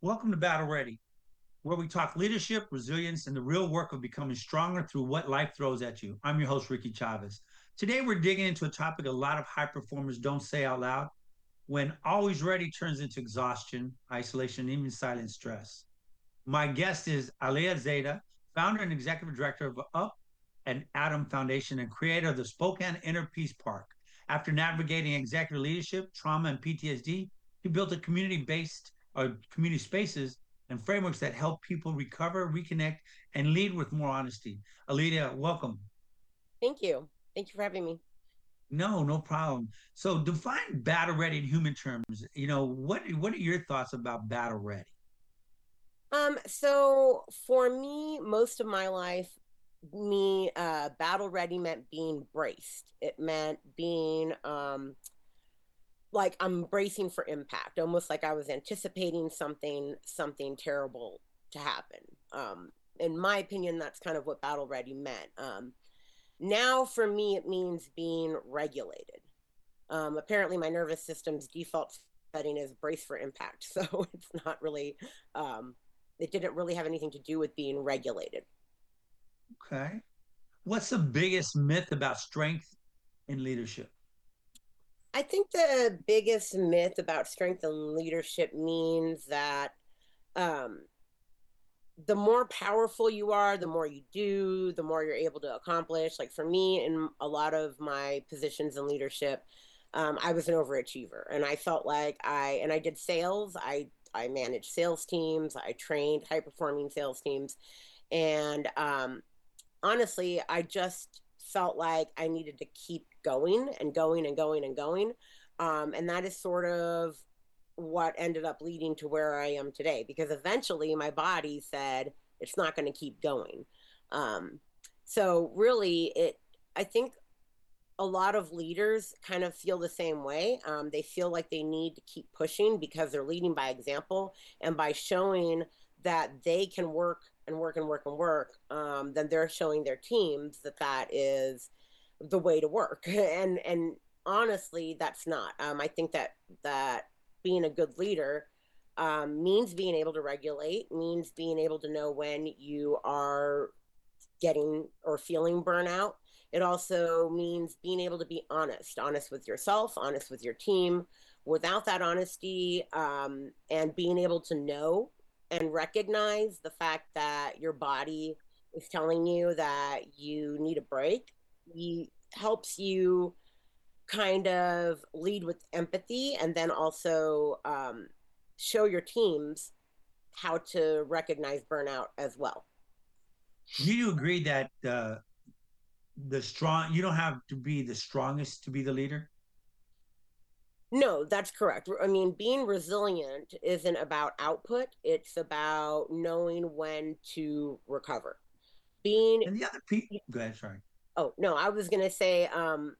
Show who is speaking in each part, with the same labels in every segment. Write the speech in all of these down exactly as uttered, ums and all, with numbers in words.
Speaker 1: Welcome to Battle Ready, where we talk leadership, resilience, and the real work of becoming stronger through what life throws at you. I'm your host, Ricky Chavez. Today, we're digging into a topic a lot of high performers don't say out loud when always ready turns into exhaustion, isolation, and even silent stress. My guest is Alea Zeta, founder and executive director of Up and Atom Foundation and creator of the Spokane Inner Peace Park. After navigating executive leadership, trauma, and P T S D, he built a community-based or community spaces and frameworks that help people recover, reconnect, and lead with more honesty. Alea, welcome.
Speaker 2: Thank you. Thank you for having me.
Speaker 1: No, no problem. So define battle ready in human terms. You know, what what are your thoughts about battle ready?
Speaker 2: Um, so for me, most of my life, me uh battle ready meant being braced. It meant being um like I'm bracing for impact, almost like I was anticipating something something terrible to happen. Um, in my opinion, that's kind of what battle ready meant. Um, now for me, it means being regulated. Um, apparently, my nervous system's default setting is brace for impact. So it's not really, um, it didn't really have anything to do with being regulated.
Speaker 1: Okay. What's the biggest myth about strength in leadership?
Speaker 2: I think the biggest myth about strength and leadership means that um, the more powerful you are, the more you do, the more you're able to accomplish. Like for me, in a lot of my positions in leadership, um, I was an overachiever, and I felt like I and I did sales. I I managed sales teams. I trained high performing sales teams, and um, honestly, I just felt like I needed to keep going and going and going and going, um, and that is sort of what ended up leading to where I am today because eventually my body said it's not going to keep going. Um, so really, it I think a lot of leaders kind of feel the same way. Um, they feel like they need to keep pushing because they're leading by example and by showing that they can work and work and work and work. Um, then they're showing their teams that that is the way to work. and and honestly, that's not. Um, I think that that being a good leader um, means being able to regulate, means being able to know when you are getting or feeling burnout. It also means being able to be honest, honest with yourself, honest with your team. Without that honesty um, and being able to know and recognize the fact that your body is telling you that you need a break, he helps you kind of lead with empathy and then also um, show your teams how to recognize burnout as well.
Speaker 1: Do you agree that uh, the strong you don't have to be the strongest to be the leader?
Speaker 2: No, that's correct. I mean, being resilient isn't about output, it's about knowing when to recover. Being,
Speaker 1: And the other people, go ahead, sorry.
Speaker 2: oh, no, I was going to say, um,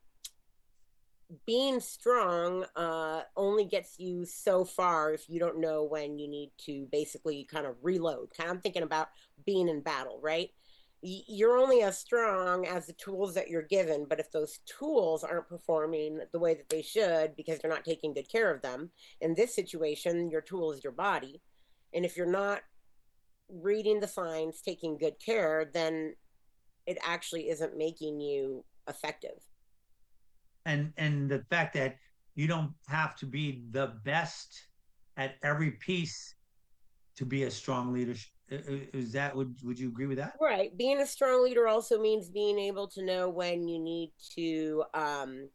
Speaker 2: being strong uh, only gets you so far if you don't know when you need to basically kind of reload. Kind of I'm thinking about being in battle, right? You're only as strong as the tools that you're given, but if those tools aren't performing the way that they should because you're not taking good care of them, in this situation, your tool is your body. And if you're not reading the signs, taking good care, then it actually isn't making you effective.
Speaker 1: And and the fact that you don't have to be the best at every piece to be a strong leader. Is that would would you agree with that?
Speaker 2: Right. Being a strong leader also means being able to know when you need to um,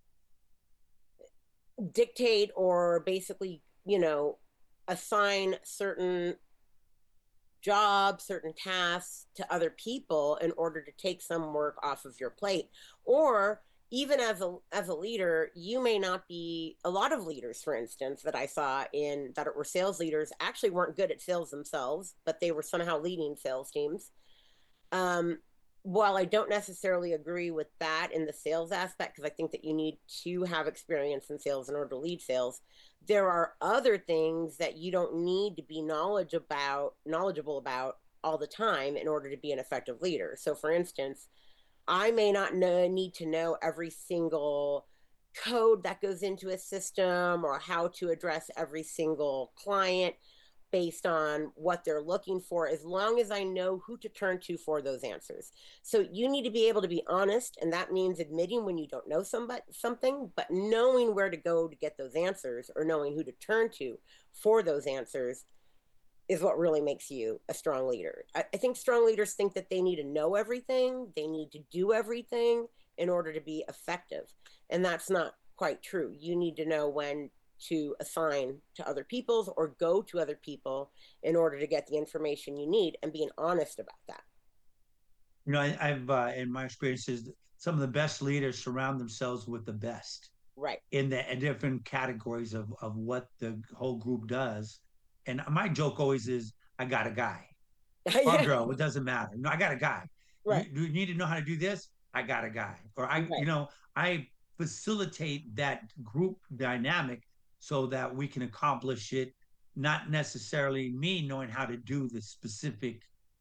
Speaker 2: dictate or basically, you know, assign certain jobs, certain tasks to other people in order to take some work off of your plate. Or even as a as a leader, you may not be a lot of leaders, for instance, that I saw in that were sales leaders actually weren't good at sales themselves, but they were somehow leading sales teams. Um, while I don't necessarily agree with that in the sales aspect, because I think that you need to have experience in sales in order to lead sales, there are other things that you don't need to be knowledge about, knowledgeable about all the time in order to be an effective leader. So, for instance, I may not know, need to know every single code that goes into a system or how to address every single client, based on what they're looking for, as long as I know who to turn to for those answers. So you need to be able to be honest, and that means admitting when you don't know somebody something, but knowing where to go to get those answers, or knowing who to turn to for those answers, is what really makes you a strong leader. I, I think strong leaders think that they need to know everything, they need to do everything in order to be effective. And that's not quite true. You need to know when to assign to other people's or go to other people in order to get the information you need, and being honest about that.
Speaker 1: You know, I, I've uh, in my experiences, some of the best leaders surround themselves with the best
Speaker 2: Right.
Speaker 1: in the in different categories of of what the whole group does. And my joke always is, I got a guy or
Speaker 2: Yeah.
Speaker 1: girl, it doesn't matter. No, I got a guy. You,
Speaker 2: Right.
Speaker 1: you need to know how to do this. I got a guy. Or I, you
Speaker 2: Right.
Speaker 1: know, I facilitate that group dynamic so that we can accomplish it, not necessarily me knowing how to do the specific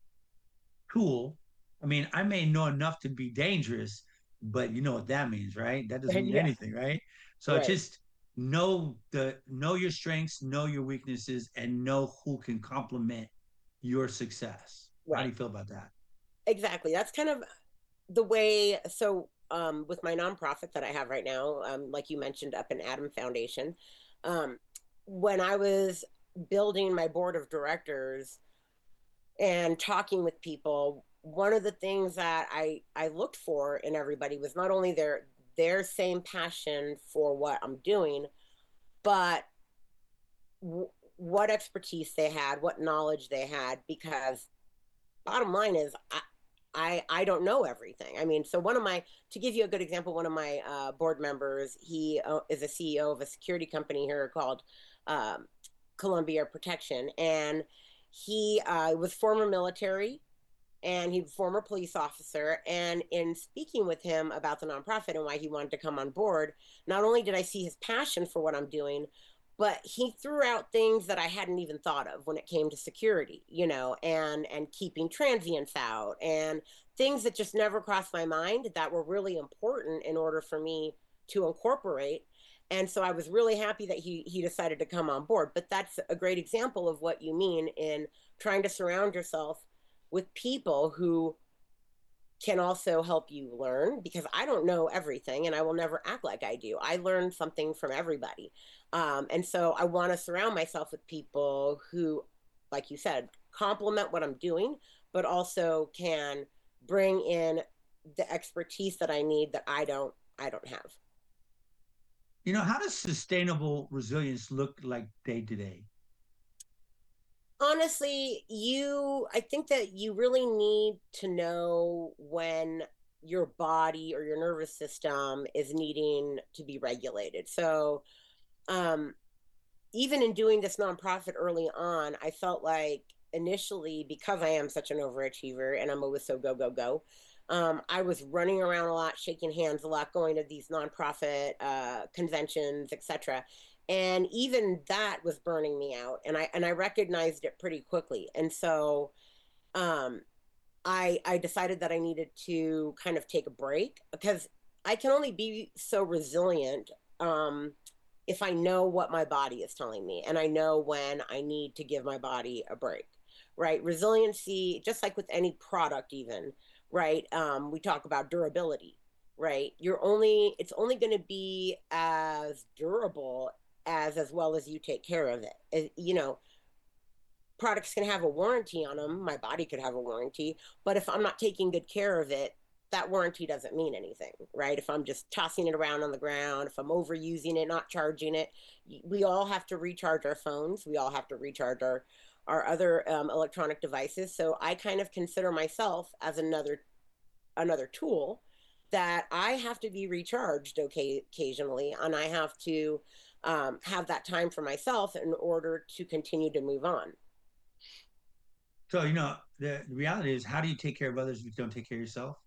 Speaker 1: tool. I mean, I may know enough to be dangerous, but you know what that means, right? That doesn't mean
Speaker 2: Yeah.
Speaker 1: anything, right? So
Speaker 2: Right.
Speaker 1: just know the know your strengths, know your weaknesses, and know who can complement your success. How do
Speaker 2: Right.
Speaker 1: you feel about that?
Speaker 2: Exactly. That's kind of the way. So um, with my nonprofit that I have right now, um, like you mentioned, Up and Adam Foundation, um, when I was building my board of directors and talking with people, one of the things that I I looked for in everybody was not only their their same passion for what I'm doing, but w- what expertise they had, what knowledge they had, because bottom line is I, I I don't know everything. I mean, so one of my to give you a good example, one of my uh, board members, he uh, is a C E O of a security company here called um, Columbia Protection, and he uh, was former military, and he was a former police officer. And in speaking with him about the nonprofit and why he wanted to come on board, not only did I see his passion for what I'm doing, but he threw out things that I hadn't even thought of when it came to security, you know, and and keeping transients out, and things that just never crossed my mind that were really important in order for me to incorporate. And so I was really happy that he he decided to come on board. But that's a great example of what you mean in trying to surround yourself with people who can also help you learn, because I don't know everything and I will never act like I do. I learn something from everybody. Um, and so I want to surround myself with people who, like you said, complement what I'm doing, but also can bring in the expertise that I need that I don't I don't have.
Speaker 1: You know, how does sustainable resilience look like day to day?
Speaker 2: Honestly, you I think that you really need to know when your body or your nervous system is needing to be regulated. So, um even in doing this nonprofit early on, I felt like initially, because I am such an overachiever and I'm always so go, go, go, um, I was running around a lot, shaking hands a lot, going to these nonprofit uh, conventions, et cetera. And even that was burning me out. And I and I recognized it pretty quickly. And so um, I I decided that I needed to kind of take a break, because I can only be so resilient um, if I know what my body is telling me, and I know when I need to give my body a break. Right? Resiliency, just like with any product, even right. Um, we talk about durability. Right? You're only it's only going to be as durable as as well as you take care of it. As- You know, products can have a warranty on them. My body could have a warranty, but if I'm not taking good care of it, that warranty doesn't mean anything, right? If I'm just tossing it around on the ground, if I'm overusing it, not charging it, we all have to recharge our phones. We all have to recharge our our other um, electronic devices. So I kind of consider myself as another another tool that I have to be recharged okay occasionally, and I have to um, have that time for myself in order to continue to move on.
Speaker 1: So, you know, the, the reality is, how do you take care of others if you don't take care of yourself?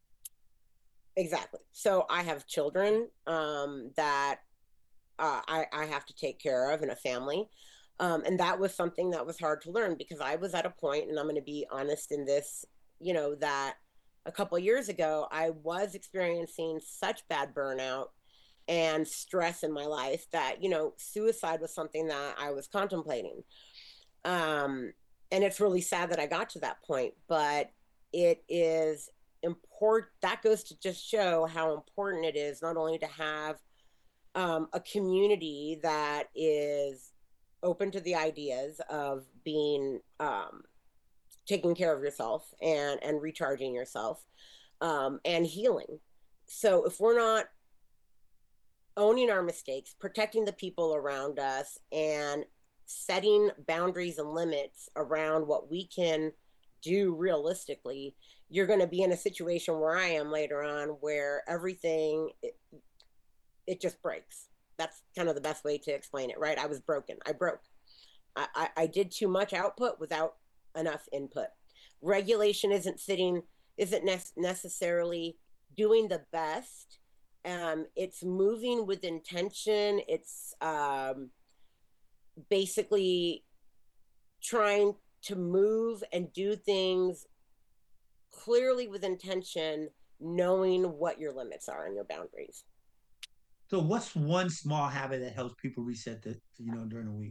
Speaker 2: Exactly. So I have children um, that uh, I, I have to take care of, and a family. Um, and that was something that was hard to learn, because I was at a point, and I'm going to be honest in this, you know, that a couple of years ago, I was experiencing such bad burnout and stress in my life that, you know, suicide was something that I was contemplating. Um, and it's really sad that I got to that point, but it is important. That goes to just show how important it is not only to have um, a community that is open to the ideas of being um, taking care of yourself and and recharging yourself um, and healing. So if we're not owning our mistakes, protecting the people around us, and setting boundaries and limits around what we can do realistically, you're going to be in a situation where I am later on where everything it, it just breaks. That's kind of the best way to explain it, right? I was broken. I broke. I, I, I did too much output without enough input. Regulation isn't sitting, isn't ne- necessarily doing the best. Um, it's moving with intention. It's um, basically trying to move and do things clearly with intention, knowing what your limits are and your boundaries.
Speaker 1: So, what's one small habit that helps people reset the you know during the week?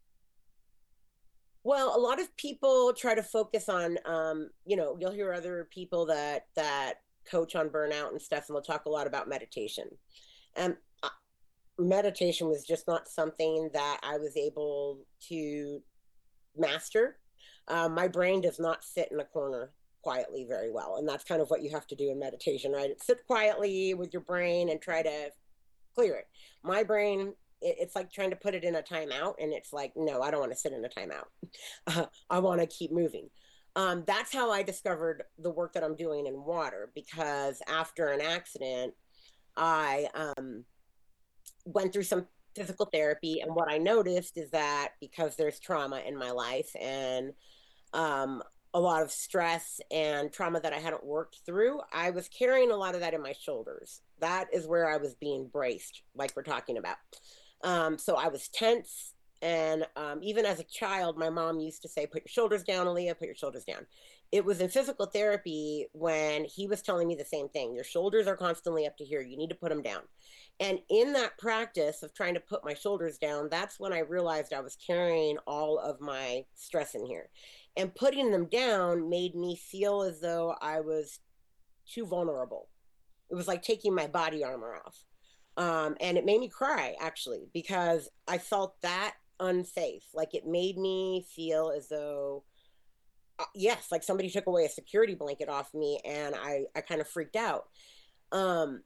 Speaker 2: Well, a lot of people try to focus on, um, you know, you'll hear other people that that coach on burnout and stuff, and they'll talk a lot about meditation. And uh, meditation was just not something that I was able to master. Um, my brain does not sit in a corner quietly very well, and that's kind of what you have to do in meditation, right? Sit quietly with your brain and try to clear it. My brain, it, it's like trying to put it in a timeout, and it's like, no, I don't want to sit in a timeout. Uh, I want to keep moving. Um, that's how I discovered the work that I'm doing in water, because after an accident, I um, went through some physical therapy. And what I noticed is that because there's trauma in my life and um, a lot of stress and trauma that I hadn't worked through, I was carrying a lot of that in my shoulders. That is where I was being braced, like we're talking about. Um, so I was tense. And um, even as a child, my mom used to say, put your shoulders down, Aaliyah, put your shoulders down. It was in physical therapy when he was telling me the same thing. Your shoulders are constantly up to here. You need to put them down. And in that practice of trying to put my shoulders down, that's when I realized I was carrying all of my stress in here. And putting them down made me feel as though I was too vulnerable. It was like taking my body armor off. Um, and it made me cry actually, because I felt that unsafe. Like it made me feel as though, uh, yes, like somebody took away a security blanket off me, and I, I kind of freaked out. Um,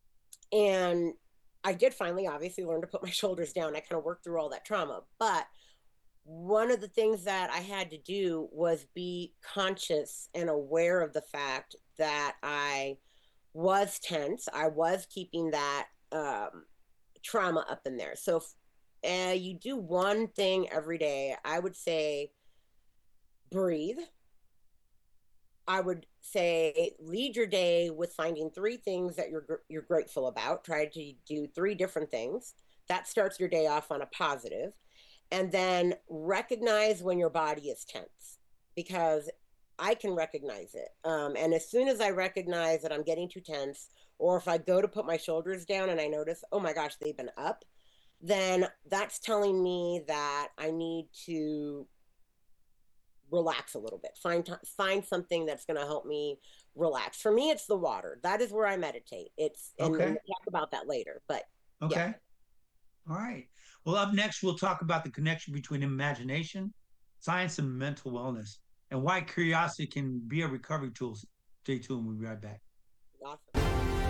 Speaker 2: and I did finally obviously learn to put my shoulders down. I kind of worked through all that trauma. But one of the things that I had to do was be conscious and aware of the fact that I was tense. I was keeping that um, trauma up in there. So if uh, you do one thing every day, I would say breathe. I would say lead your day with finding three things that you're you're grateful about. Try to do three different things. That starts your day off on a positive. And then recognize when your body is tense, because I can recognize it. Um, and as soon as I recognize that I'm getting too tense, or if I go to put my shoulders down and I notice, oh my gosh, they've been up, then that's telling me that I need to relax a little bit. Find find something that's going to help me relax. For me, it's the water. That is where I meditate. It's and, and
Speaker 1: Okay.
Speaker 2: we'll talk about that later. But yeah,
Speaker 1: Okay. All right. Well, up next, we'll talk about the connection between imagination, science, and mental wellness, and why curiosity can be a recovery tool. Stay tuned. We'll be right back.
Speaker 2: awesome.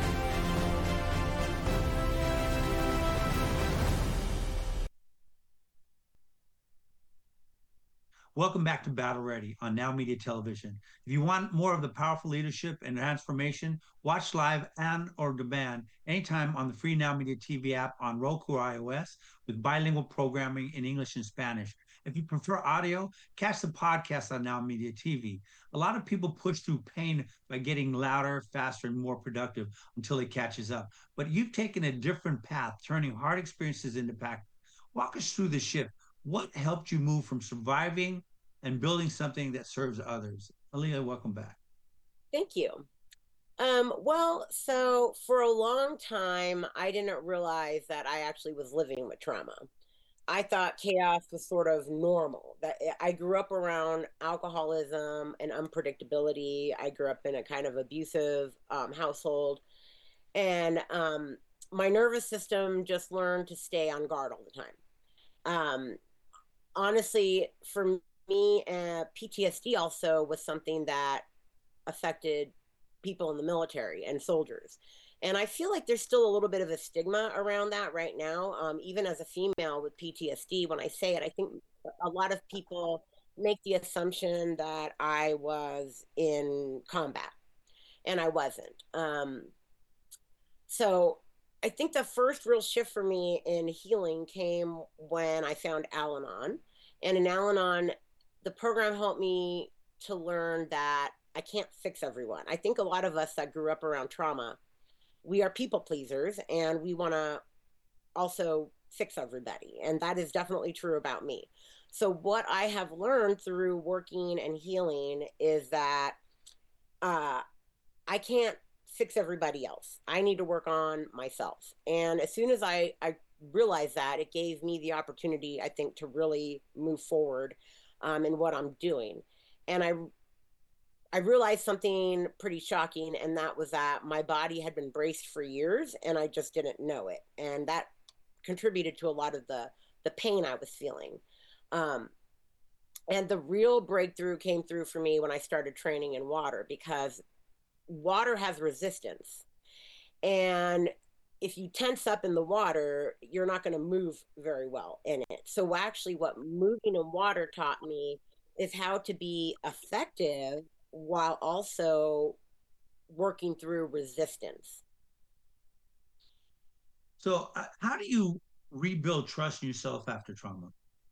Speaker 1: Welcome back to Battle Ready on Now Media Television. If you want more of the powerful leadership and transformation, watch live and or demand anytime on the free Now Media T V app on Roku or iOS with bilingual programming in English and Spanish. If you prefer audio, catch the podcast on Now Media T V. A lot of people push through pain by getting louder, faster, and more productive until it catches up. But you've taken a different path, turning hard experiences into pack. Walk us through the shift. What helped you move from surviving and building something that serves others? Aaliyah, welcome back.
Speaker 2: Thank you. Um, well, so for a long time, I didn't realize that I actually was living with trauma. I thought chaos was sort of normal. That eh, I grew up around alcoholism and unpredictability. I grew up in a kind of abusive um, household, and um, my nervous system just learned to stay on guard all the time. Um, Honestly, for me, uh, P T S D also was something that affected people in the military and soldiers. And I feel like there's still a little bit of a stigma around that right now. Um, even as a female with P T S D, when I say it, I think a lot of people make the assumption that I was in combat, and I wasn't. Um, so I think the first real shift for me in healing came when I found Al Anon. And in Al Anon, the program helped me to learn that I can't fix everyone. I think a lot of us that grew up around trauma, we are people pleasers and we want to also fix everybody. And that is definitely true about me. So, what I have learned through working and healing is that uh, I can't fix everybody else. I need to work on myself. And as soon as I, I realized that, it gave me the opportunity, I think, to really move forward um, in what I'm doing. And I I realized something pretty shocking, and that was that my body had been braced for years, and I just didn't know it, and that contributed to a lot of the the pain I was feeling. Um, and the real breakthrough came through for me when I started training in water because water has resistance. And if you tense up in the water, you're not going to move very well in it. So, actually, what moving in water taught me is how to be effective while also working through resistance.
Speaker 1: So, uh, how do you rebuild trust in yourself after trauma?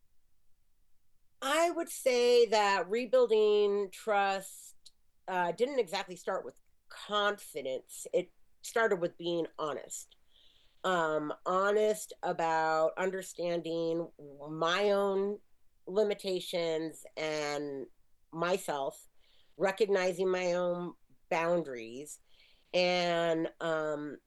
Speaker 2: I would say that rebuilding trust uh, didn't exactly start with confidence, it started with being honest. Um, honest about understanding my own limitations and myself, recognizing my own boundaries, and um,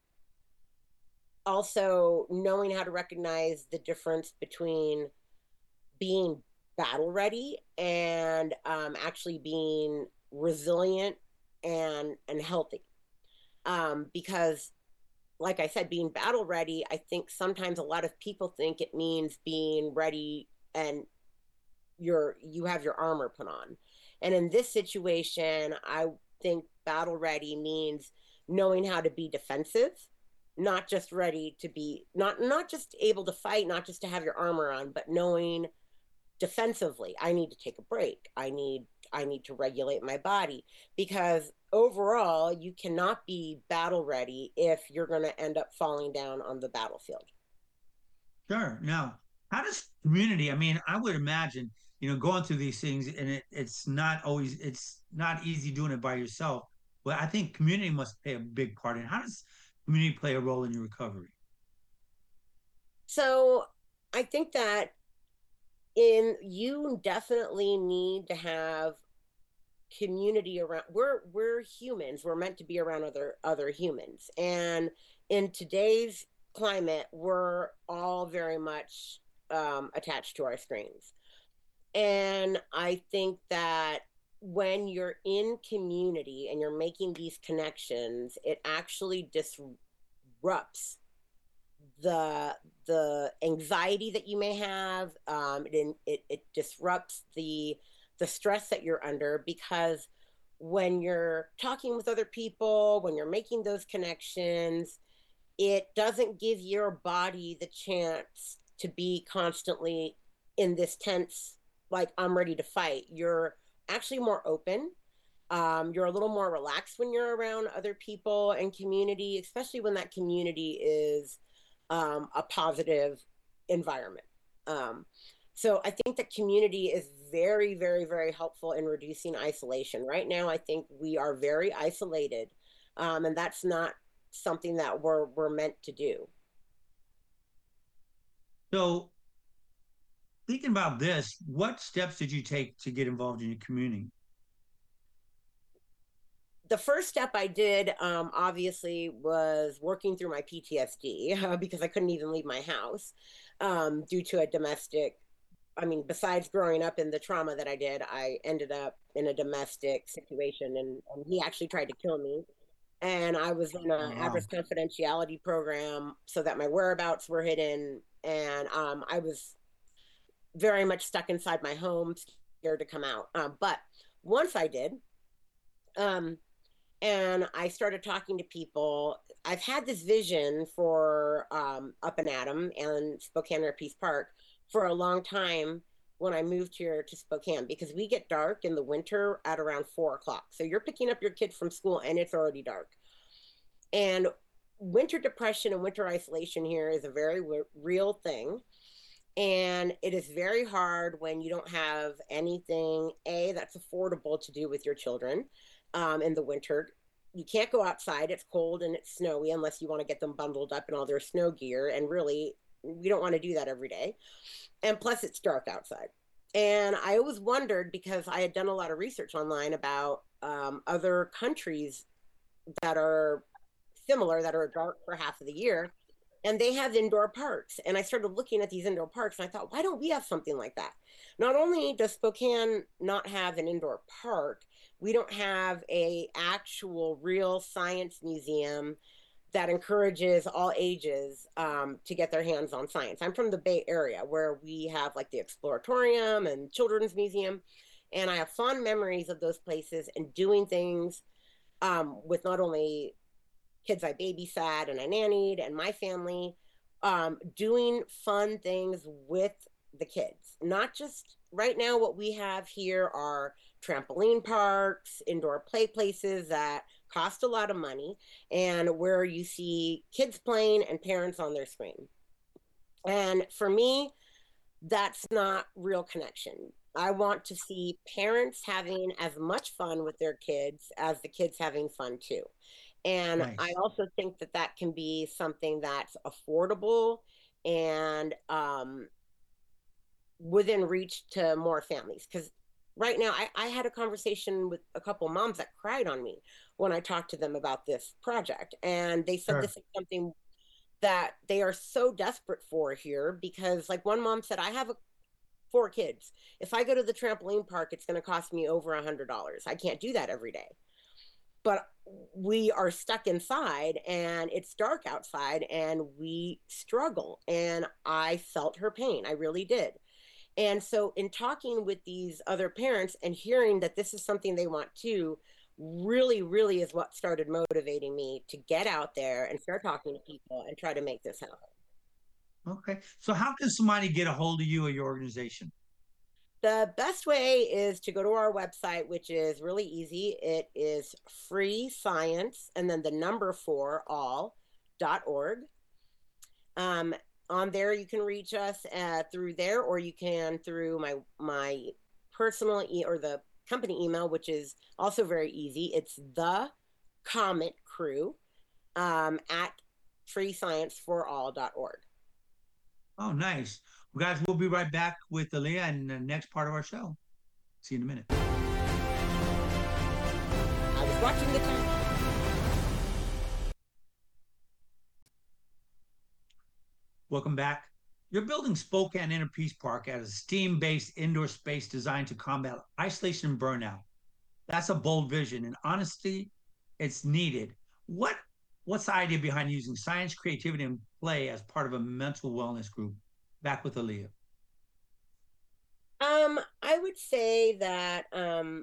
Speaker 2: also knowing how to recognize the difference between being battle ready and um, actually being resilient and and healthy. Um, because like I said, being battle ready, I think sometimes a lot of people think it means being ready and you're you have your armor put on. And in this situation, I think battle ready means knowing how to be defensive, not just ready to be not not just able to fight, not just to have your armor on, but knowing defensively I need to take a break. I need I need to regulate my body because overall you cannot be battle ready if you're going to end up falling down on the battlefield.
Speaker 1: Sure. Now, how does community? I mean, I would imagine, you know, going through these things, and it, it's not always, it's not easy doing it by yourself. But I think community must play a big part in. How does community play a role in your recovery?
Speaker 2: So I think that in you definitely need to have community around. We're we're humans, we're meant to be around other other humans, and in today's climate we're all very much um, attached to our screens. And I think that when you're in community and you're making these connections, it actually disrupts the the anxiety that you may have. Um, it, it it disrupts the the stress that you're under because when you're talking with other people, when you're making those connections, it doesn't give your body the chance to be constantly in this tense, like I'm ready to fight. You're actually more open. Um, you're a little more relaxed when you're around other people and community, especially when that community is um, a positive environment. Um, so I think that community is very, very, very helpful in reducing isolation. Right now, I think we are very isolated, um, and that's not something that we're we're meant to do.
Speaker 1: So, thinking about this, what steps did you take to get involved in your community?
Speaker 2: the first step I did, um, obviously, was working through my P T S D uh, because I couldn't even leave my house um, due to a domestic. I mean, besides growing up in the trauma that I did, I ended up in a domestic situation, and, and he actually tried to kill me. And I was in
Speaker 1: Oh,
Speaker 2: an
Speaker 1: wow.
Speaker 2: address confidentiality program so that my whereabouts were hidden, and um, I was very much stuck inside my home, scared to come out. Um, but once I did, um, and I started talking to people. I've had this vision for um, Up and Atom and Spokane or Peace Park for a long time when I moved here to Spokane because we get dark in the winter at around four o'clock. So you're picking up your kid from school and it's already dark. And winter depression and winter isolation here is a very w- real thing. And it is very hard when you don't have anything, A, that's affordable to do with your children um, in the winter. You can't go outside. It's cold and it's snowy unless you want to get them bundled up in all their snow gear. And really, we don't want to do that every day. And plus, it's dark outside. And I always wondered because I had done a lot of research online about um, other countries that are similar, that are dark for half of the year, and they have indoor parks. And I started looking at these indoor parks and I thought, why don't we have something like that? Not only does Spokane not have an indoor park, we don't have a actual real science museum that encourages all ages um, to get their hands on science. I'm from the Bay Area where we have like the Exploratorium and Children's Museum. And I have fond memories of those places and doing things um, with not only kids I babysat and I nannied and my family, um, doing fun things with the kids. Not just right now, what we have here are trampoline parks, indoor play places that cost a lot of money, and where you see kids playing and parents on their screen. And for me, that's not real connection. I want to see parents having as much fun with their kids as the kids having fun too. And I
Speaker 1: Nice.
Speaker 2: also think that that can be something that's affordable and um, within reach to more families. Because right now, I, I had a conversation with a couple moms that cried on me when I talked to them about this project. And they said
Speaker 1: Sure.
Speaker 2: this is something that they are so desperate for here because, like, one mom said, I have a four kids. If I go to the trampoline park, it's going to cost me over a hundred dollars. I can't do that every day. But we are stuck inside and it's dark outside and we struggle. And I felt her pain. I really did. And so, in talking with these other parents and hearing that this is something they want too, really, really is what started motivating me to get out there and start talking to people and try to make this happen.
Speaker 1: Okay. So how can somebody get a hold of you or your organization?
Speaker 2: The best way is to go to our website, which is really easy. It is free science and then the number four all dot org. Um, on there, you can reach us uh, through there, or you can through my my personal e- or the company email, which is also very easy. It's the Comet Crew um, at free science for all dot org.
Speaker 1: Oh, nice. Well, guys, we'll be right back with Aaliyah in the next part of our show. See you in a minute.
Speaker 2: I was watching the time.
Speaker 1: Welcome back. You're building Spokane Inner Peace Park as a steam based indoor space designed to combat isolation and burnout. That's a bold vision, and honestly, it's needed. What what's the idea behind using science, creativity, and play as part of a mental wellness group? Back with Aaliyah.
Speaker 2: Um, I would say that um,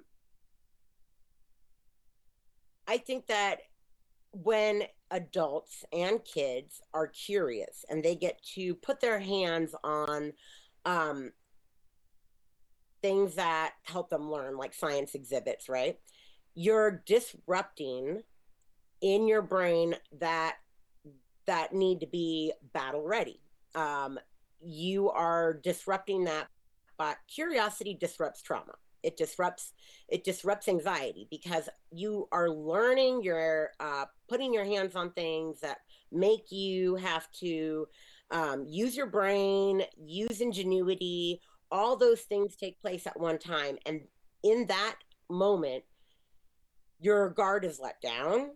Speaker 2: I think that when adults and kids are curious and they get to put their hands on um, things that help them learn, like science exhibits, right? You're disrupting in your brain that that need to be battle ready. Um, you are disrupting that, but curiosity disrupts trauma. It disrupts it disrupts anxiety because you are learning, you're uh, putting your hands on things that make you have to um, use your brain, use ingenuity. All those things take place at one time, and in that moment, your guard is let down,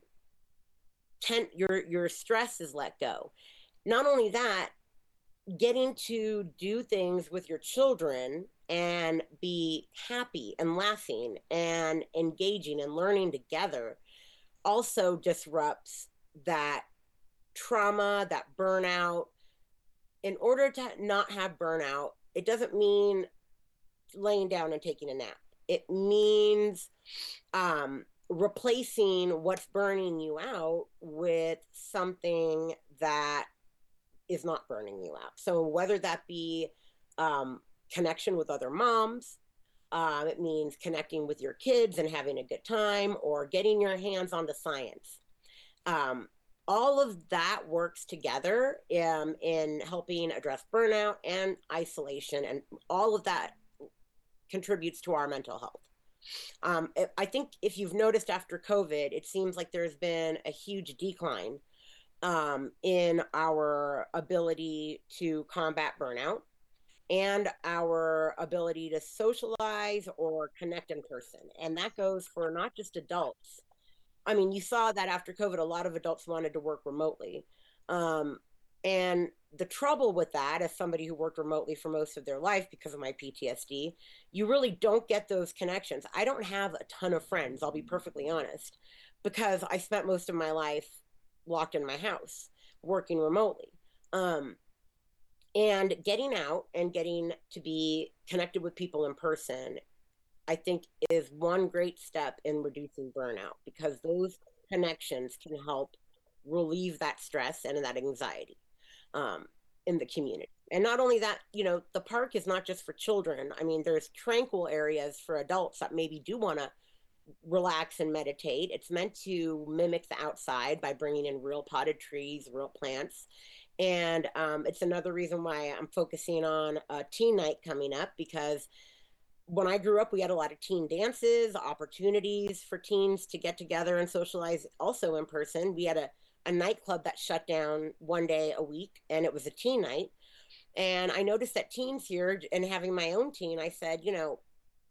Speaker 2: ten, your your stress is let go. Not only that, getting to do things with your children and be happy and laughing and engaging and learning together also disrupts that trauma, that burnout. In order to not have burnout, it doesn't mean laying down and taking a nap. It means um, replacing what's burning you out with something that is not burning you out. So whether that be um, connection with other moms, um, it means connecting with your kids and having a good time, or getting your hands on the science. Um, all of that works together um, in helping address burnout and isolation, and all of that contributes to our mental health. Um, I think if you've noticed after COVID, it seems like there's been a huge decline um, in our ability to combat burnout and our ability to socialize or connect in person. And that goes for not just adults. I mean, you saw that after COVID, a lot of adults wanted to work remotely. Um, and the trouble with that, as somebody who worked remotely for most of their life because of my P T S D, you really don't get those connections. I don't have a ton of friends, I'll be perfectly honest, because I spent most of my life locked in my house working remotely. Um, and getting out and getting to be connected with people in person, I think, is one great step in reducing burnout, because those connections can help relieve that stress and that anxiety um, in the community. And not only that, you know, the park is not just for children. I mean, there's tranquil areas for adults that maybe do want to relax and meditate. It's meant to mimic the outside by bringing in real potted trees, real plants. And um, it's another reason why I'm focusing on a teen night coming up, because when I grew up, we had a lot of teen dances, opportunities for teens to get together and socialize also in person. We had a, a nightclub that shut down one day a week, and it was a teen night. And I noticed that teens here, and having my own teen, I said, you know,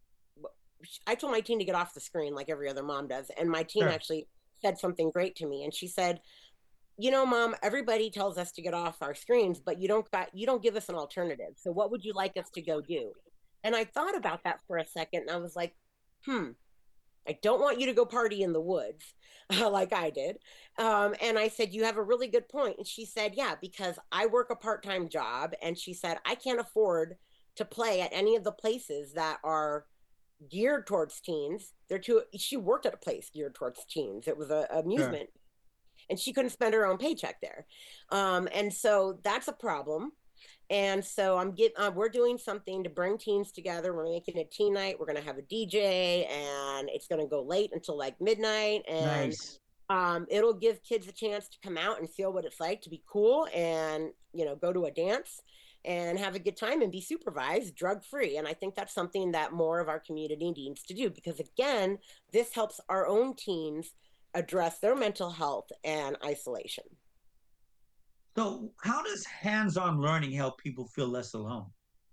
Speaker 2: I told my teen to get off the screen like every other mom does. And my teen
Speaker 1: Sure.
Speaker 2: actually said something great to me. And she said, you know, mom, everybody tells us to get off our screens, but you don't got, you don't give us an alternative. So what would you like us to go do? And I thought about that for a second, and I was like, hmm, I don't want you to go party in the woods uh, like I did. Um, and I said, you have a really good point. And she said, yeah, because I work a part-time job. And she said, I can't afford to play at any of the places that are geared towards teens. They're too, she worked at a place geared towards teens. It was an
Speaker 1: Sure.
Speaker 2: amusement, and she couldn't spend her own paycheck there. Um, and so that's a problem. And so I'm get uh, we're doing something to bring teens together. We're making a teen night. We're going to have a D J, and it's going to go late until like midnight. And
Speaker 1: Nice.
Speaker 2: um, it'll give kids a chance to come out and feel what it's like to be cool, and you know, go to a dance and have a good time and be supervised, drug free. And I think that's something that more of our community needs to do, because again, this helps our own teens address their mental health and isolation.
Speaker 1: So, how does hands-on learning help people feel less alone?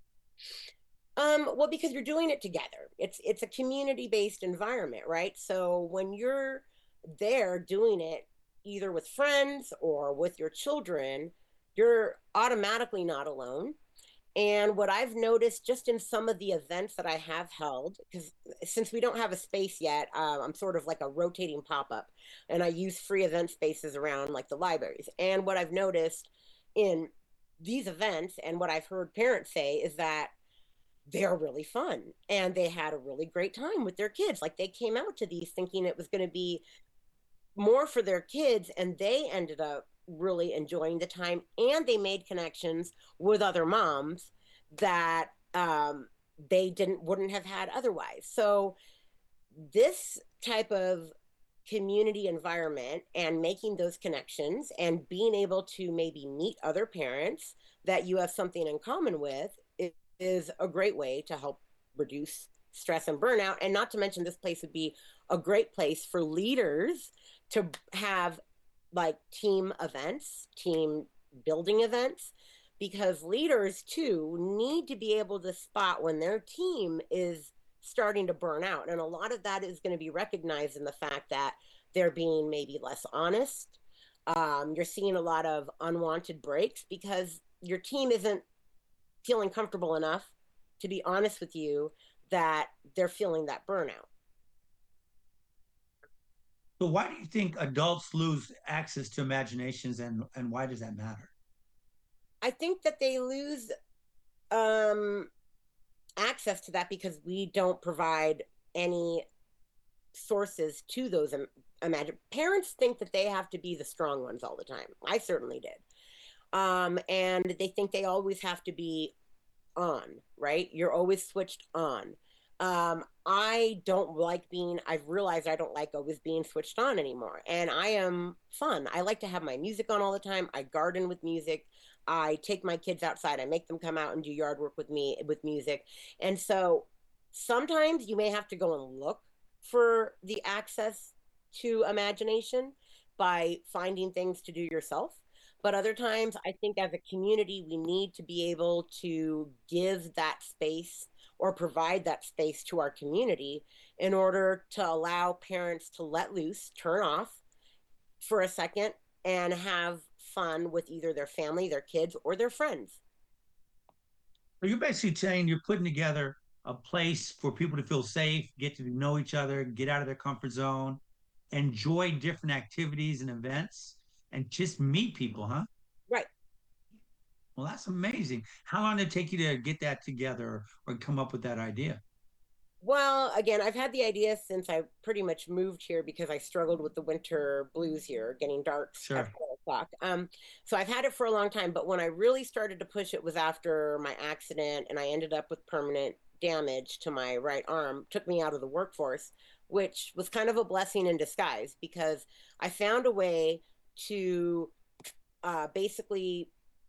Speaker 2: Um, well, because you're doing it together. It's it's a community-based environment, right? So when you're there doing it either with friends or with your children, you're automatically not alone. And what I've noticed just in some of the events that I have held, because since we don't have a space yet, uh, I'm sort of like a rotating pop up, and I use free event spaces around like the libraries. And what I've noticed in these events, and what I've heard parents say, is that they're really fun and they had a really great time with their kids. Like, they came out to these thinking it was going to be more for their kids, and they ended up really enjoying the time, and they made connections with other moms that um, they didn't wouldn't have had otherwise. So this type of community environment and making those connections and being able to maybe meet other parents that you have something in common with is a great way to help reduce stress and burnout. And not to mention, this place would be a great place for leaders to have like team events, team building events, because leaders too need to be able to spot when their team is starting to burn out. And a lot of that is going to be recognized in the fact that they're being maybe less honest. Um, you're seeing a lot of unwanted breaks because your team isn't feeling comfortable enough to be honest with you that they're feeling that burnout.
Speaker 1: So why do you think adults lose access to imaginations, and and why does that matter?
Speaker 2: I think that they lose um, access to that because we don't provide any sources to those Im- imagine. Parents think that they have to be the strong ones all the time. I certainly did. Um, and they think they always have to be on, right? You're always switched on. Um, I don't like being, I've realized I don't like always being switched on anymore. And I am fun. I like to have my music on all the time. I garden with music. I take my kids outside. I make them come out and do yard work with me with music. And so sometimes you may have to go and look for the access to imagination by finding things to do yourself. But other times, I think as a community, we need to be able to give that space or provide that space to our community in order to allow parents to let loose, turn off for a second, and have fun with either their family, their kids, or their friends.
Speaker 1: So you're basically saying you're putting together a place for people to feel safe, get to know each other, get out of their comfort zone, enjoy different activities and events, and just meet people, huh?
Speaker 2: Right.
Speaker 1: Well, that's amazing. How long did it take you to get that together or come up with that idea?
Speaker 2: Well, again, I've had the idea since I pretty much moved here because I struggled with the winter blues here, getting darks at
Speaker 1: Sure.
Speaker 2: four o'clock. Um, so I've had it for a long time, but when I really started to push it was after my accident, and I ended up with permanent damage to my right arm, took me out of the workforce, which was kind of a blessing in disguise because I found a way to uh, basically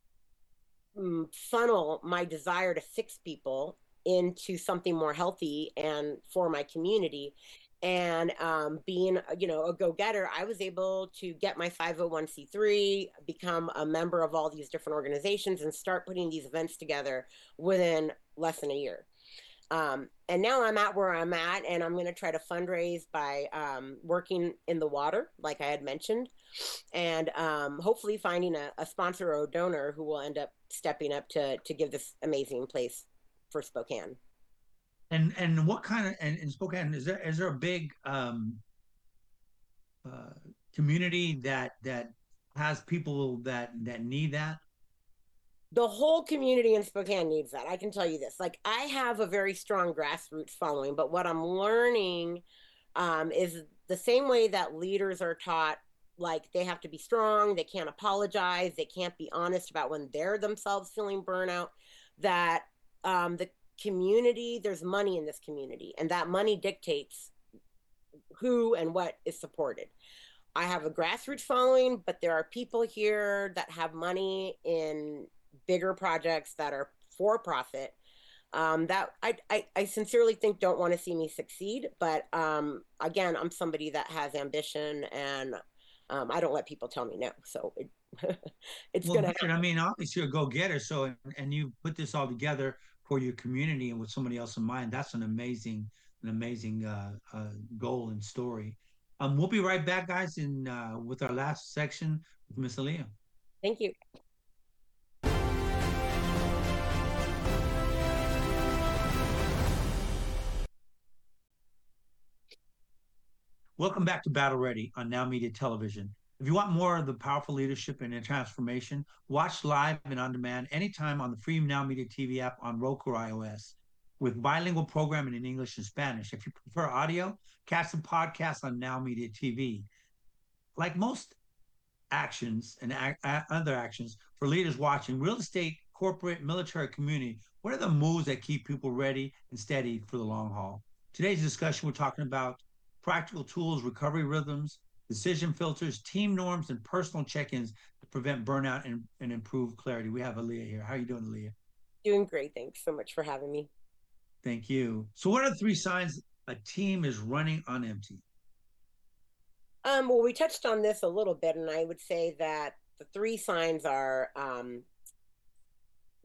Speaker 2: mm, funnel my desire to fix people into something more healthy and for my community. And um, being, you know, a go-getter, I was able to get my five oh one c three, become a member of all these different organizations, and start putting these events together within less than a year. Um, and now I'm at where I'm at, and I'm going to try to fundraise by um, working in the water, like I had mentioned, and um, hopefully finding a, a sponsor or a donor who will end up stepping up to to give this amazing place for Spokane.
Speaker 1: And and what kind of and in Spokane is there is there a big um uh community that that has people that that need that?
Speaker 2: The whole community in Spokane needs that. I can tell you this. Like, I have a very strong grassroots following, but what I'm learning um, is the same way that leaders are taught, like, they have to be strong, they can't apologize, they can't be honest about when they're themselves feeling burnout, that um, the community, there's money in this community, and that money dictates who and what is supported. I have a grassroots following, but there are people here that have money in bigger projects that are for profit. Um, that I, I, I sincerely think don't want to see me succeed. But um, again, I'm somebody that has ambition, and um, I don't let people tell me no. So it, it's
Speaker 1: Well,
Speaker 2: going to
Speaker 1: good. I mean, obviously you're a go-getter. So and you put this all together for your community and with somebody else in mind. That's an amazing, an amazing uh, uh, goal and story. Um, we'll be right back, guys, in uh, with our last section with Miss Aaliyah.
Speaker 2: Thank you.
Speaker 1: Welcome back to Battle Ready on Now Media Television. If you want more of the powerful leadership and transformation, watch live and on demand anytime on the free Now Media T V app on Roku or iOS with bilingual programming in English and Spanish. If you prefer audio, catch the podcast on Now Media T V. Like most actions and a- other actions for leaders watching, real estate, corporate, military, community, what are the moves that keep people ready and steady for the long haul? Today's discussion, we're talking about practical tools, recovery rhythms, decision filters, team norms, and personal check-ins to prevent burnout and, and improve clarity. We have Aaliyah here. How are you doing, Aaliyah?
Speaker 2: Doing great. Thanks so much for having me.
Speaker 1: Thank you. So what are the three signs a team is running on empty?
Speaker 2: Um, well, we touched on this a little bit, and I would say that the three signs are um,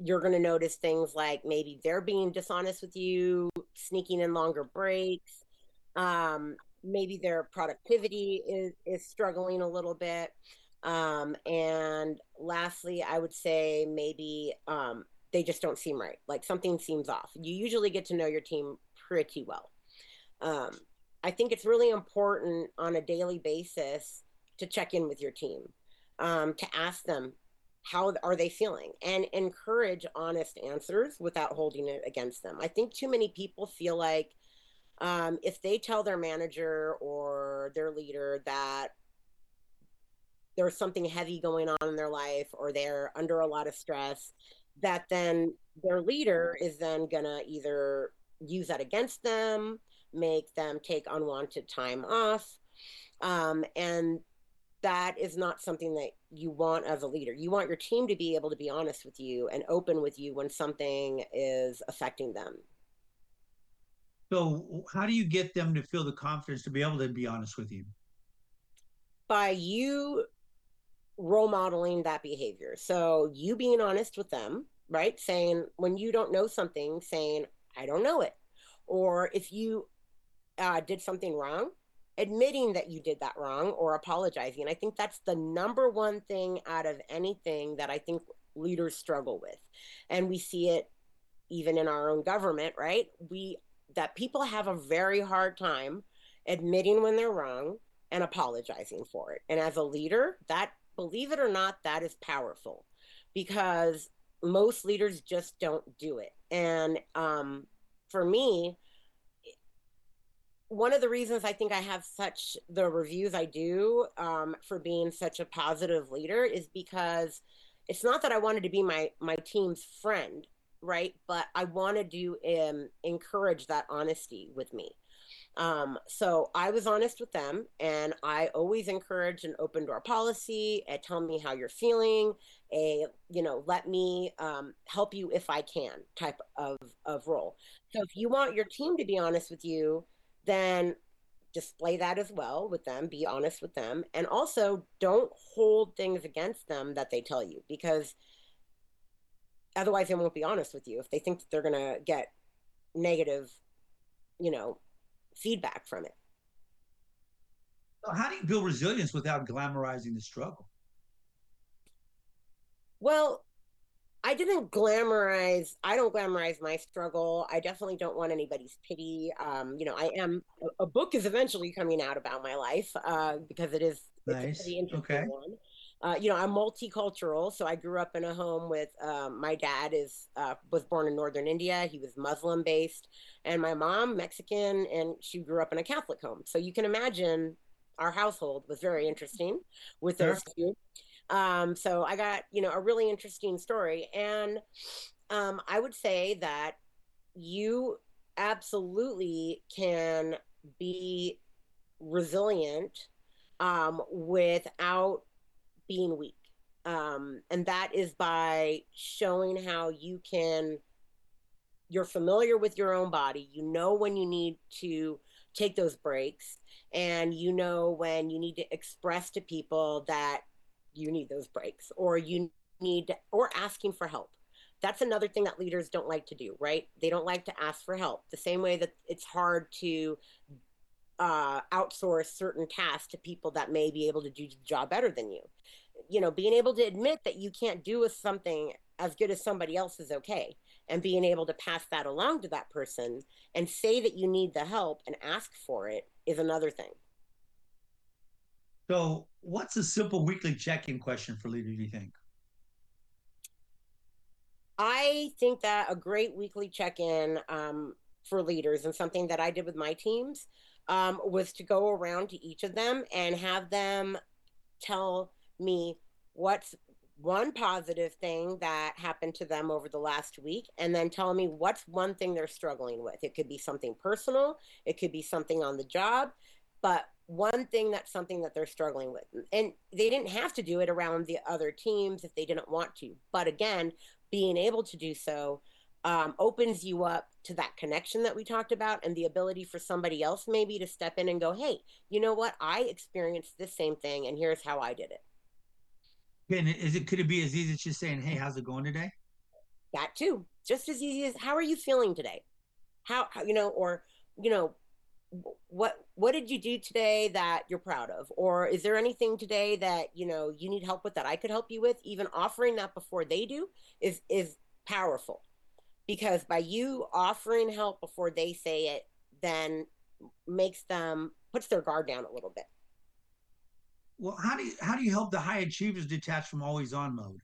Speaker 2: you're going to notice things like maybe they're being dishonest with you, sneaking in longer breaks. Um, maybe their productivity is, is struggling a little bit. Um, and lastly, I would say maybe um, they just don't seem right. Like something seems off. You usually get to know your team pretty well. Um, I think it's really important on a daily basis to check in with your team, um, to ask them how are they feeling and encourage honest answers without holding it against them. I think too many people feel like um, if they tell their manager or their leader that there's something heavy going on in their life or they're under a lot of stress, that then their leader is then going to either use that against them, make them take unwanted time off. Um, and that is not something that you want as a leader. You want your team to be able to be honest with you and open with you when something is affecting them.
Speaker 1: So how do you get them to feel the confidence to be able to be honest with you?
Speaker 2: By you role modeling that behavior. So you being honest with them, right? Saying when you don't know something, saying, I don't know it. Or if you uh, did something wrong, admitting that you did that wrong or apologizing. I think that's the number one thing out of anything that I think leaders struggle with. And we see it even in our own government, right? We that people have a very hard time admitting when they're wrong and apologizing for it. And as a leader, that, believe it or not, that is powerful because most leaders just don't do it. And um, for me, one of the reasons I think I have such the reviews I do um, for being such a positive leader is because it's not that I wanted to be my my team's friend, right? But I wanted to um, encourage that honesty with me. Um, so I was honest with them, and I always encourage an open door policy. A tell me how you're feeling. A you know let me um, help you if I can type of of role. So if you want your team to be honest with you, then display that as well with them. Be honest with them, and also don't hold things against them that they tell you because otherwise they won't be honest with you if they think that they're gonna get negative, you know, feedback from it.
Speaker 1: So how do you build resilience without glamorizing the struggle?
Speaker 2: Well, I didn't glamorize, I don't glamorize my struggle. I definitely don't want anybody's pity. Um, you know, I am, a book is eventually coming out about my life uh, because it is, it's a
Speaker 1: Nice.
Speaker 2: pretty interesting
Speaker 1: Okay.
Speaker 2: one. Uh, you know, I'm multicultural, so I grew up in a home with um, my dad is uh, was born in northern India. He was Muslim based, and my mom Mexican, and she grew up in a Catholic home. So you can imagine our household was very interesting with
Speaker 1: Sure.
Speaker 2: those two. Um, so I got, you know, a really interesting story. And um, I would say that you absolutely can be resilient um, without being weak. Um, and that is by showing how you can, you're familiar with your own body. You know when you need to take those breaks, and you know when you need to express to people that you need those breaks or you need to, or asking for help. That's another thing that leaders don't like to do, right? They don't like to ask for help. The same way that it's hard to uh, outsource certain tasks to people that may be able to do the job better than you. You know, being able to admit that you can't do something as good as somebody else is okay. And being able to pass that along to that person and say that you need the help and ask for it is another thing.
Speaker 1: So what's a simple weekly check-in question for leaders, do you think?
Speaker 2: I think that a great weekly check in um, for leaders and something that I did with my teams um, was to go around to each of them and have them tell me what's one positive thing that happened to them over the last week, and then tell me what's one thing they're struggling with. It could be something personal, it could be something on the job, but one thing that's something that they're struggling with. And they didn't have to do it around the other teams if they didn't want to. But again, being able to do so um, opens you up to that connection that we talked about and the ability for somebody else maybe to step in and go, hey, you know what? I experienced this same thing and here's how I did it.
Speaker 1: And is it could it be as easy as just saying, "Hey, how's it going today?"
Speaker 2: That too. Just as easy as how are you feeling today? How, how you know, or you know, what what did you do today that you're proud of? Or is there anything today that, you know, you need help with that I could help you with? Even offering that before they do is is powerful, because by you offering help before they say it, then makes them puts their guard down a little bit.
Speaker 1: Well, how do you how do you help the high achievers detach from always on mode?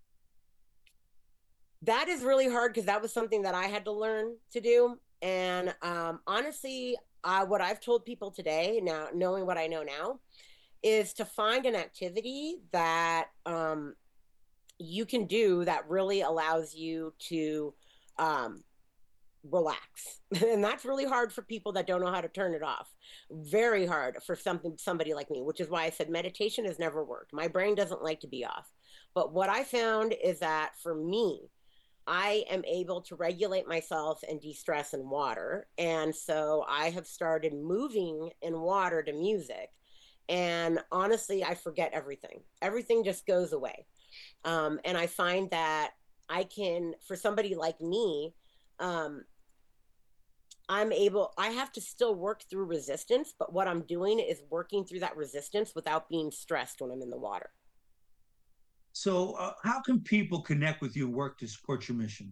Speaker 2: That is really hard because that was something that I had to learn to do. And um, honestly, uh, what I've told people today, now knowing what I know now, is to find an activity that um, you can do that really allows you to um, relax. And that's really hard for people that don't know how to turn it off. Very hard for something somebody like me, which is why I said meditation has never worked. My brain doesn't like to be off. But what I found is that for me, I am able to regulate myself and de-stress in water. And so I have started moving in water to music. And honestly, I forget everything. Everything just goes away. Um, and I find that I can, for somebody like me, um, I'm able, I have to still work through resistance, but what I'm doing is working through that resistance without being stressed when I'm in the water.
Speaker 1: So, uh, how can people connect with you and work to support your mission?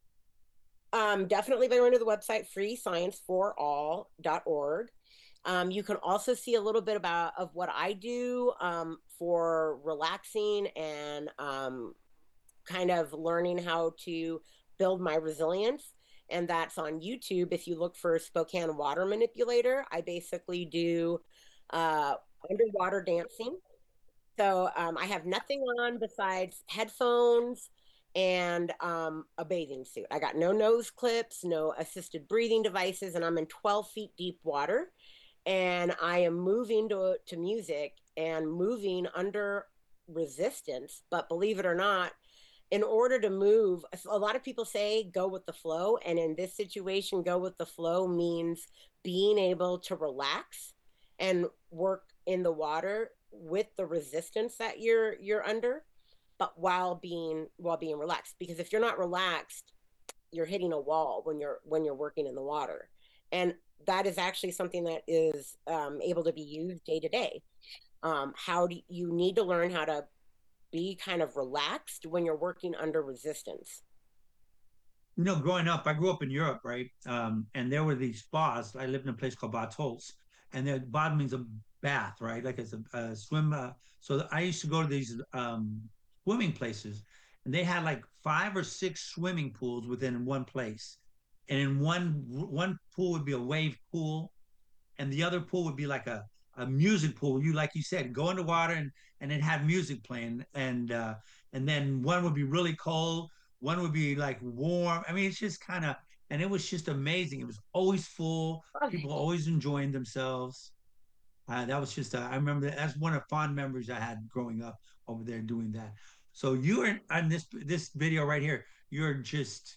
Speaker 2: Um, definitely by going to the website free science for all dot org. Um, you can also see a little bit about of what I do um, for relaxing and um, kind of learning how to build my resilience. And that's on YouTube. If you look for Spokane Water Manipulator, I basically do uh, underwater dancing. So um, I have nothing on besides headphones and um, a bathing suit. I got no nose clips, no assisted breathing devices, and I'm in twelve feet deep water. And I am moving to, to music and moving under resistance. But believe it or not, in order to move, a lot of people say go with the flow. And in this situation, go with the flow means being able to relax and work in the water with the resistance that you're you're under, but while being while being relaxed. Because if you're not relaxed, you're hitting a wall when you're when you're working in the water. And that is actually something that is um, able to be used day to day. Um, how do you need to learn how to be kind of relaxed when you're working under resistance.
Speaker 1: You know, growing up, I grew up in Europe, right? Um, and there were these spas. I lived in a place called Bad Holz, and the bad means a bath, right? Like it's a, a swim. Uh, so I used to go to these um, swimming places, and they had like five or six swimming pools within one place. And in one one pool would be a wave pool, and the other pool would be like a a music pool. You like you said, go in the water and and it had music playing, and uh, and then one would be really cold, one would be like warm. I mean, it's just kind of, and it was just amazing. It was always full. People always enjoying themselves. Uh, that was just, uh, I remember that, that's one of the fond memories I had growing up over there doing that. So you are on this this video right here. You're just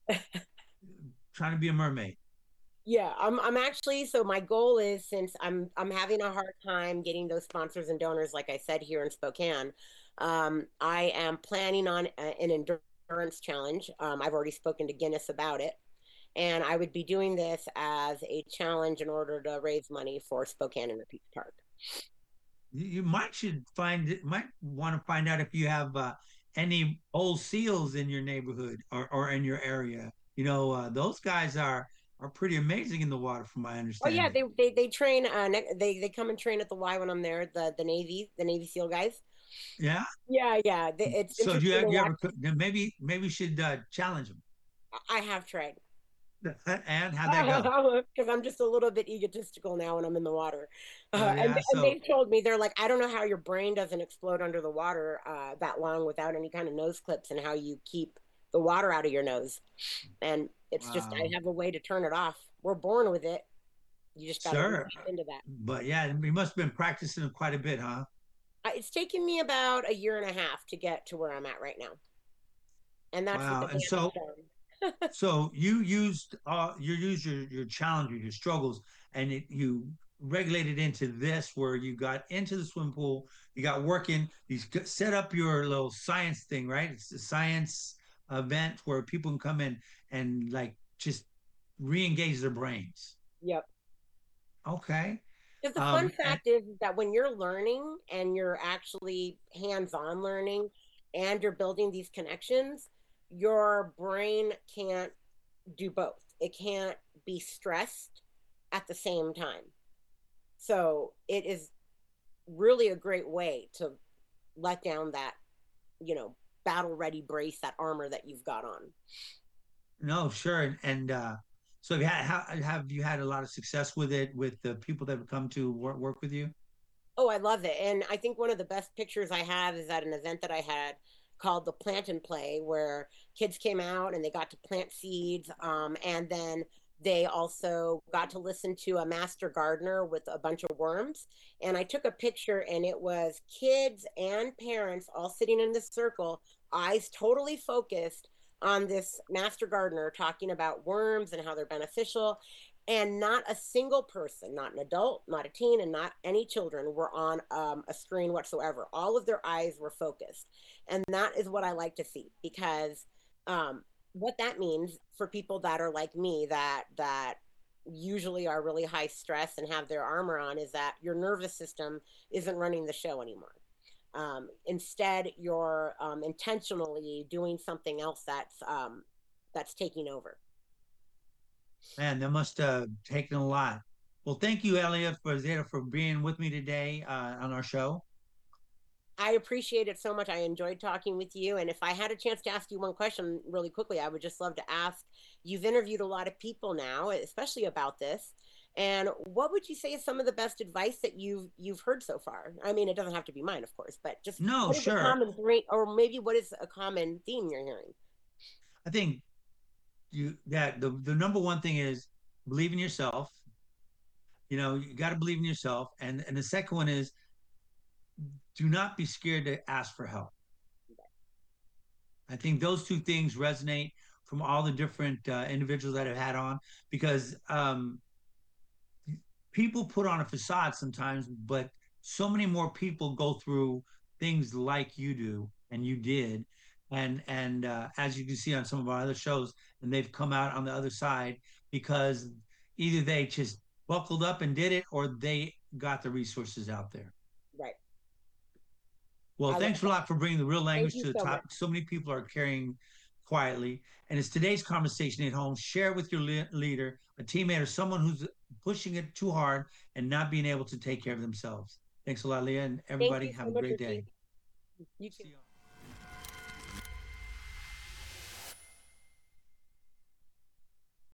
Speaker 1: trying to be a mermaid.
Speaker 2: Yeah, I'm I'm actually, so my goal is, since I'm I'm having a hard time getting those sponsors and donors like I said here in Spokane, um, I am planning on a, an endurance challenge. Um, I've already spoken to Guinness about it, and I would be doing this as a challenge in order to raise money for Spokane Interpeach Park.
Speaker 1: You, you might should find might want to find out if you have uh, any old seals in your neighborhood or, or in your area. You know, uh, those guys are are pretty amazing in the water, from my
Speaker 2: Oh yeah,
Speaker 1: understanding.
Speaker 2: they they they train. Uh, they they come and train at the Y when I'm there. The the Navy the Navy SEAL guys.
Speaker 1: Yeah.
Speaker 2: Yeah, yeah. They, it's
Speaker 1: So do you
Speaker 2: interesting to
Speaker 1: have you
Speaker 2: watch.
Speaker 1: ever maybe maybe we should uh, challenge them?
Speaker 2: I have tried.
Speaker 1: And how'd that go?
Speaker 2: Because I'm just a little bit egotistical now when I'm in the water.
Speaker 1: Oh
Speaker 2: Uh, and,
Speaker 1: yeah.
Speaker 2: and
Speaker 1: So
Speaker 2: they've told me, they're like, I don't know how your brain doesn't explode under the water uh, that long without any kind of nose clips, and how you keep the water out of your nose. And it's just, I
Speaker 1: wow,
Speaker 2: have a way to turn it off. We're born with it. You just got to
Speaker 1: sure.
Speaker 2: tap into that.
Speaker 1: But yeah, you must have been practicing quite a bit, huh?
Speaker 2: Uh, It's taken me about a year and a half to get to where I'm at right now. And that's with the
Speaker 1: Wow. And
Speaker 2: damage
Speaker 1: so
Speaker 2: done.
Speaker 1: so you used uh you used your your challenges, your struggles, and it, you regulated into this where you got into the swim pool, you got working, you set up your little science thing, right? It's the science event where people can come in and like just re-engage their brains.
Speaker 2: Yep.
Speaker 1: Okay.
Speaker 2: Because the fun
Speaker 1: Um, and
Speaker 2: fact is that when you're learning and you're actually hands-on learning and you're building these connections, your brain can't do both. It can't be stressed at the same time. So it is really a great way to let down that, you know, battle ready brace, that armor that you've got on.
Speaker 1: no, sure. And, and uh, so have you had, how, have you had a lot of success with it with the people that have come to work, work with you?
Speaker 2: Oh, I love it. And I think one of the best pictures I have is at an event that I had called the Plant and Play, where kids came out and they got to plant seeds. Um, and then they also got to listen to a master gardener with a bunch of worms. And I took a picture, and it was kids and parents all sitting in this circle, eyes totally focused on this master gardener talking about worms and how they're beneficial, and not a single person, not an adult, not a teen, and not any children were on um, a screen whatsoever. All of their eyes were focused. And that is what I like to see, because um, what that means for people that are like me, that that usually are really high stress and have their armor on, is that your nervous system isn't running the show anymore. Um, instead, you're um, intentionally doing something else that's um, that's taking over.
Speaker 1: Man, that must have taken a lot. Well, thank you, Elliot, for Zeta for being with me today uh, on our show.
Speaker 2: I appreciate it so much. I enjoyed talking with you. And if I had a chance to ask you one question really quickly, I would just love to ask. You've interviewed a lot of people now, especially about this. And what would you say is some of the best advice that you've you've heard so far? I mean, it doesn't have to be mine, of course, but just
Speaker 1: No,
Speaker 2: what is a
Speaker 1: sure.
Speaker 2: common theme, or maybe what is a common theme you're hearing?
Speaker 1: I think you that the the number one thing is believe in yourself. You know, you got to believe in yourself, and and the second one is do not be scared to ask for help. I think those two things resonate from all the different uh, individuals that I've had on because um, people put on a facade sometimes, but so many more people go through things like you do and you did. And and uh, as you can see on some of our other shows, and they've come out on the other side because either they just buckled up and did it, or they got the resources out there.
Speaker 2: Right.
Speaker 1: Well,
Speaker 2: I love
Speaker 1: thanks a
Speaker 2: that.
Speaker 1: lot for bringing the real
Speaker 2: Thank
Speaker 1: language
Speaker 2: you
Speaker 1: to the
Speaker 2: so much.
Speaker 1: topic. So many people are carrying quietly. And it's today's conversation at home. Share it with your le- leader, a teammate, or someone who's pushing it too hard and not being able to take care of themselves. Thanks a lot, Leah, and
Speaker 2: Thank
Speaker 1: everybody
Speaker 2: you
Speaker 1: have
Speaker 2: so
Speaker 1: a
Speaker 2: much,
Speaker 1: great day.
Speaker 2: Ricky. You too.
Speaker 1: See you.